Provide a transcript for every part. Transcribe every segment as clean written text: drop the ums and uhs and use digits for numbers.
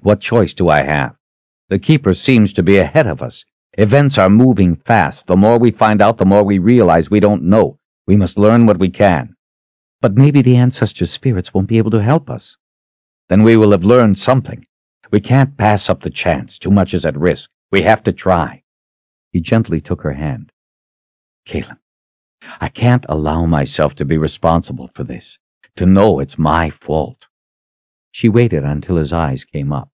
What choice do I have? The Keeper seems to be ahead of us. Events are moving fast. The more we find out, the more we realize we don't know. We must learn what we can. But maybe the ancestor spirits won't be able to help us. Then we will have learned something. We can't pass up the chance. Too much is at risk. We have to try. He gently took her hand. Kaylin, I can't allow myself to be responsible for this, to know it's my fault. She waited until his eyes came up.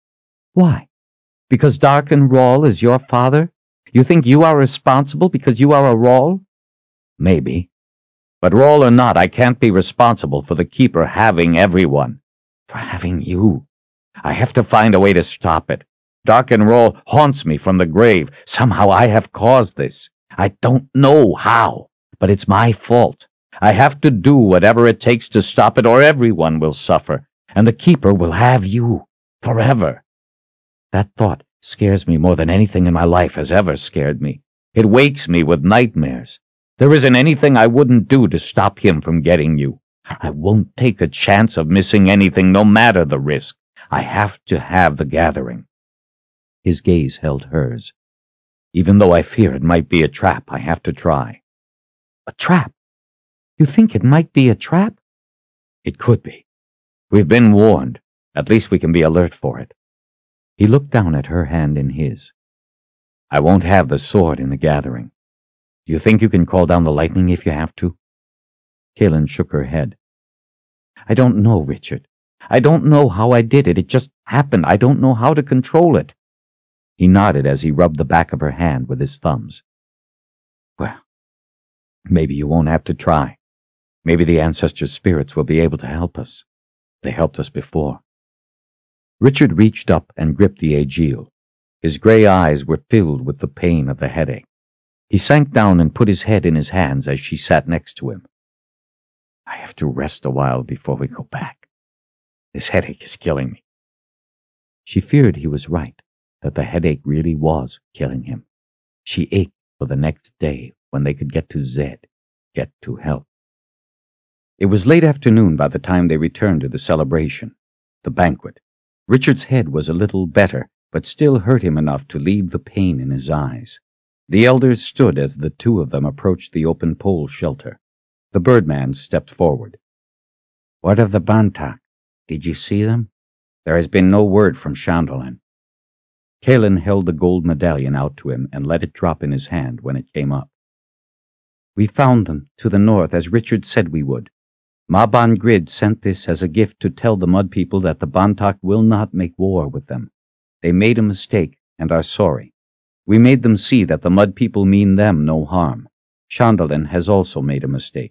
Why? Because Darken Rahl is your father? You think you are responsible because you are a Rahl? Maybe. But Rahl or not, I can't be responsible for the Keeper having everyone. For having you. I have to find a way to stop it. Darken Rahl haunts me from the grave. Somehow I have caused this. I don't know how, but it's my fault. I have to do whatever it takes to stop it, or everyone will suffer, and the Keeper will have you forever. That thought scares me more than anything in my life has ever scared me. It wakes me with nightmares. There isn't anything I wouldn't do to stop him from getting you. I won't take a chance of missing anything, no matter the risk. I have to have the gathering. His gaze held hers. Even though I fear it might be a trap, I have to try. A trap? You think it might be a trap? It could be. We've been warned. At least we can be alert for it. He looked down at her hand in his. I won't have the sword in the gathering. Do you think you can call down the lightning if you have to? Kaylin shook her head. I don't know, Richard. I don't know how I did it. It just happened. I don't know how to control it. He nodded as he rubbed the back of her hand with his thumbs. Well, maybe you won't have to try. Maybe the ancestor spirits will be able to help us. They helped us before. Richard reached up and gripped the Aegil. His gray eyes were filled with the pain of the headache. He sank down and put his head in his hands as she sat next to him. I have to rest a while before we go back. This headache is killing me. She feared he was right, that the headache really was killing him. She ached for the next day when they could get to Zed, get to help. It was late afternoon by the time they returned to the celebration, the banquet. Richard's head was a little better, but still hurt him enough to leave the pain in his eyes. The elders stood as the two of them approached the open pole shelter. The birdman stepped forward. What of the Bantak? Did you see them? There has been no word from Chandolin. Kaylin held the gold medallion out to him and let it drop in his hand when it came up. We found them to the north, as Richard said we would. Maban Grid sent this as a gift to tell the Mud People that the Bantak will not make war with them. They made a mistake and are sorry. We made them see that the Mud People mean them no harm. Chandolin has also made a mistake.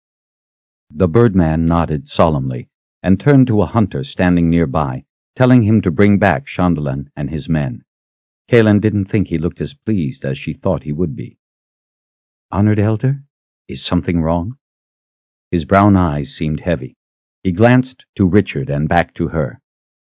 The birdman nodded solemnly and turned to a hunter standing nearby, telling him to bring back Chandolin and his men. Kaylin didn't think he looked as pleased as she thought he would be. Honored Elder, is something wrong? His brown eyes seemed heavy. He glanced to Richard and back to her.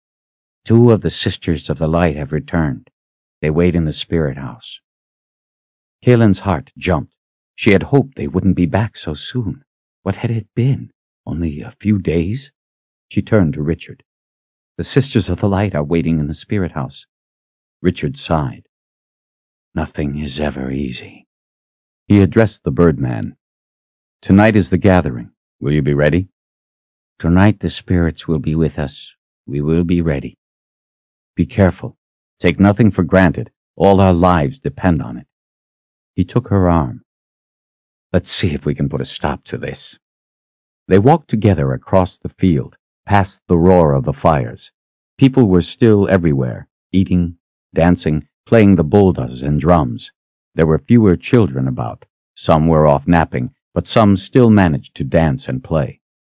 2 of the Sisters of the Light have returned. They wait in the spirit house. Kaylin's heart jumped. She had hoped they wouldn't be back so soon. What had it been? Only a few days? She turned to Richard. The Sisters of the Light are waiting in the spirit house. Richard sighed. Nothing is ever easy. He addressed the birdman. Tonight is the gathering. Will you be ready? Tonight the spirits will be with us. We will be ready. Be careful. Take nothing for granted. All our lives depend on it. He took her arm. Let's see if we can put a stop to this. They walked together across the field, past the roar of the fires. People were still everywhere, eating, dancing, playing the buldas and drums. There were fewer children about. Some were off napping, but some still managed to dance and play.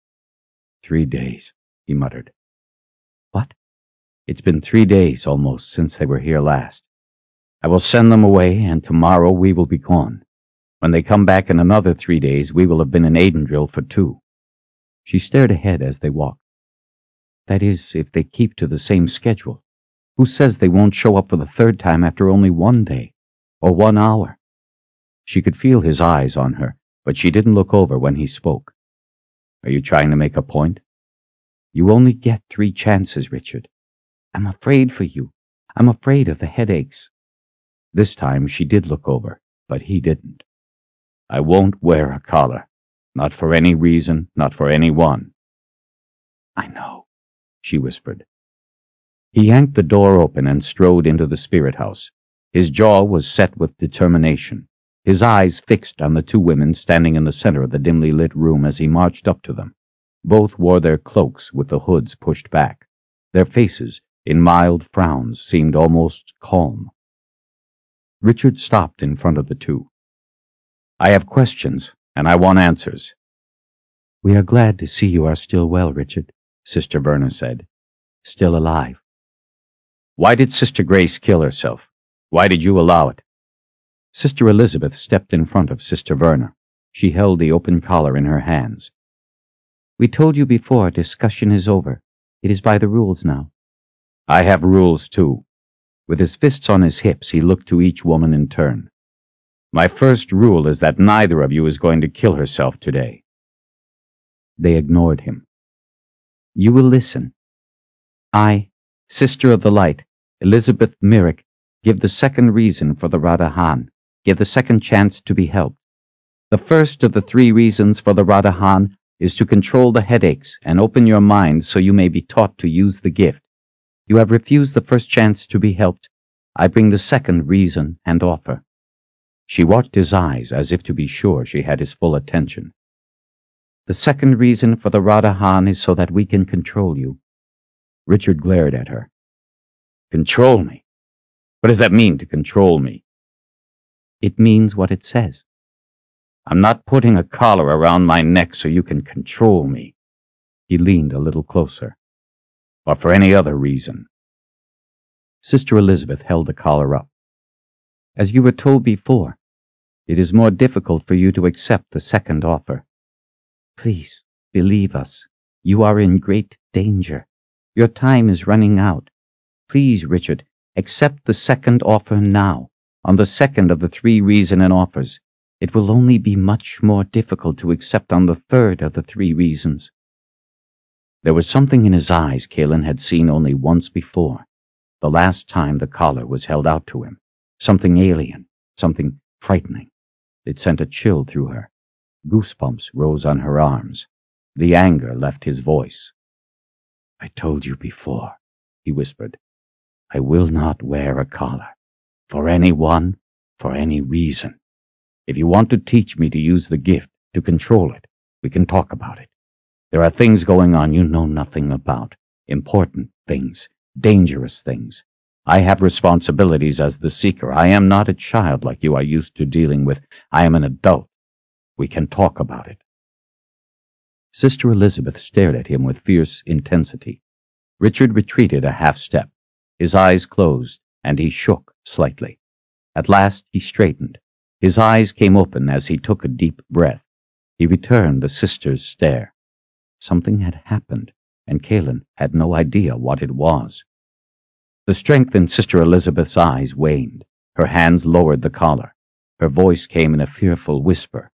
3 days, he muttered. What? It's been 3 days almost since they were here last. I will send them away, and tomorrow we will be gone. When they come back in another 3 days, we will have been in Aidendrill for 2. She stared ahead as they walked. That is, if they keep to the same schedule. Who says they won't show up for the 3rd time after only 1 day, or 1 hour? She could feel his eyes on her, but she didn't look over when he spoke. Are you trying to make a point? You only get 3 chances, Richard. I'm afraid for you. I'm afraid of the headaches." This time she did look over, but he didn't. "I won't wear a collar. Not for any reason, not for anyone." "I know," she whispered. He yanked the door open and strode into the spirit house. His jaw was set with determination, his eyes fixed on the two women standing in the center of the dimly lit room as he marched up to them. Both wore their cloaks with the hoods pushed back. Their faces, in mild frowns, seemed almost calm. Richard stopped in front of the two. "I have questions, and I want answers." "We are glad to see you are still well, Richard," Sister Verna said. "Still alive." "Why did Sister Grace kill herself? Why did you allow it?" Sister Elizabeth stepped in front of Sister Verna. She held the open collar in her hands. "We told you before, discussion is over. It is by the rules now." "I have rules, too." With his fists on his hips, he looked to each woman in turn. "My first rule is that neither of you is going to kill herself today." They ignored him. "You will listen. I, Sister of the Light, Elizabeth Myrick, give the second reason for the Radahan, give the second chance to be helped. The first of the 3 reasons for the Radahan is to control the headaches and open your mind so you may be taught to use the gift. You have refused the first chance to be helped. I bring the second reason and offer." She watched his eyes as if to be sure she had his full attention. "The second reason for the Radahan is so that we can control you." Richard glared at her. "Control me? What does that mean, to control me?" "It means what it says." "I'm not putting a collar around my neck so you can control me." He leaned a little closer. "Or for any other reason." Sister Elizabeth held the collar up. "As you were told before, it is more difficult for you to accept the second offer. Please, believe us. You are in great danger. Your time is running out. Please, Richard, accept the second offer now, on the second of the 3 reason and offers. It will only be much more difficult to accept on the third of the 3 reasons." There was something in his eyes Kaelin had seen only once before, the last time the collar was held out to him. Something alien, something frightening. It sent a chill through her. Goosebumps rose on her arms. The anger left his voice. "I told you before," he whispered. "I will not wear a collar. For anyone, for any reason. If you want to teach me to use the gift, to control it, we can talk about it. There are things going on you know nothing about. Important things. Dangerous things. I have responsibilities as the Seeker. I am not a child like you are used to dealing with. I am an adult. We can talk about it." Sister Elizabeth stared at him with fierce intensity. Richard retreated a half step. His eyes closed, and he shook slightly. At last he straightened. His eyes came open as he took a deep breath. He returned the sister's stare. Something had happened, and Kaelin had no idea what it was. The strength in Sister Elizabeth's eyes waned. Her hands lowered the collar. Her voice came in a fearful whisper.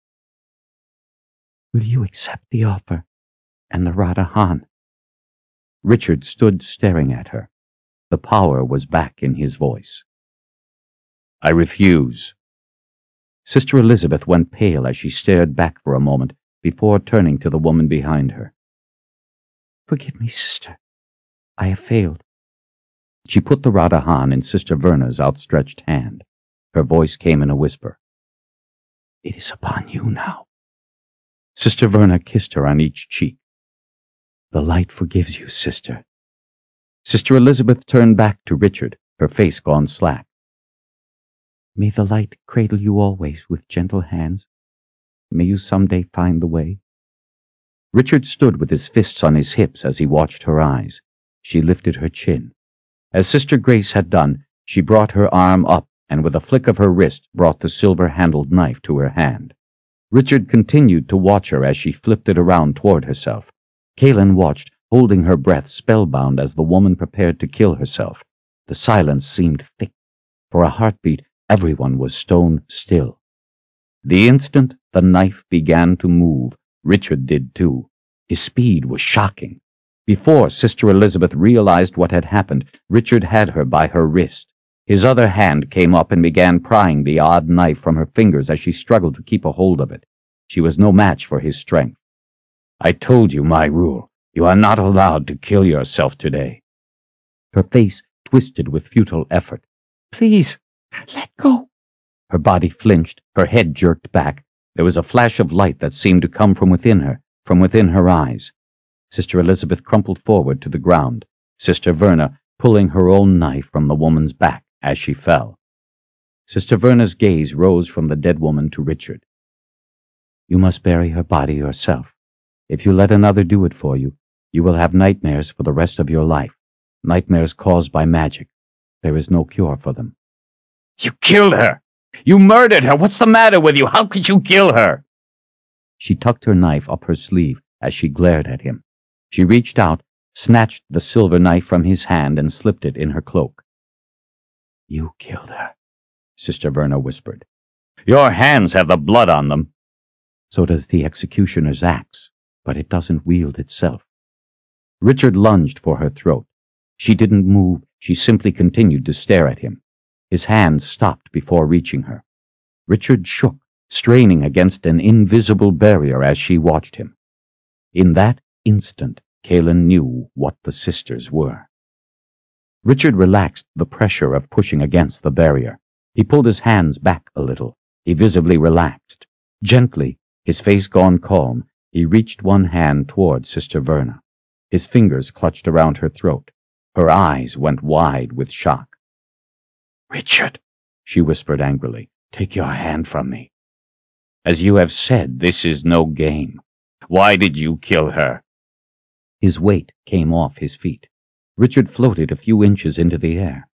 "Will you accept the offer and the Radahan?" Richard stood staring at her. The power was back in his voice. "I refuse." Sister Elizabeth went pale as she stared back for a moment before turning to the woman behind her. "Forgive me, sister. I have failed." She put the Radahan in Sister Verna's outstretched hand. Her voice came in a whisper. "It is upon you now." Sister Verna kissed her on each cheek. "The light forgives you, sister." Sister Elizabeth turned back to Richard, her face gone slack. "May the light cradle you always with gentle hands. May you someday find the way." Richard stood with his fists on his hips as he watched her eyes. She lifted her chin. As Sister Grace had done, she brought her arm up and with a flick of her wrist brought the silver-handled knife to her hand. Richard continued to watch her as she flipped it around toward herself. Kaelin watched, holding her breath spellbound as the woman prepared to kill herself. The silence seemed thick. For a heartbeat, everyone was stone still. The instant the knife began to move, Richard did too. His speed was shocking. Before Sister Elizabeth realized what had happened, Richard had her by her wrist. His other hand came up and began prying the odd knife from her fingers as she struggled to keep a hold of it. She was no match for his strength. "I told you my rule. You are not allowed to kill yourself today." Her face twisted with futile effort. "Please, let go." Her body flinched, her head jerked back. There was a flash of light that seemed to come from within her eyes. Sister Elizabeth crumpled forward to the ground, Sister Verna pulling her own knife from the woman's back as she fell. Sister Verna's gaze rose from the dead woman to Richard. "You must bury her body yourself. If you let another do it for you, you will have nightmares for the rest of your life. Nightmares caused by magic. There is no cure for them." "You killed her! You murdered her! What's the matter with you? How could you kill her?" She tucked her knife up her sleeve as she glared at him. She reached out, snatched the silver knife from his hand, and slipped it in her cloak. "You killed her," Sister Verna whispered. "Your hands have the blood on them." "So does the executioner's axe, but it doesn't wield itself." Richard lunged for her throat. She didn't move. She simply continued to stare at him. His hand stopped before reaching her. Richard shook, straining against an invisible barrier as she watched him. In that instant, Kaelin knew what the sisters were. Richard relaxed the pressure of pushing against the barrier. He pulled his hands back a little. He visibly relaxed. Gently, his face gone calm, he reached one hand toward Sister Verna. His fingers clutched around her throat. Her eyes went wide with shock. "Richard," she whispered angrily, "take your hand from me." "As you have said, this is no game. Why did you kill her?" His weight came off his feet. Richard floated a few inches into the air.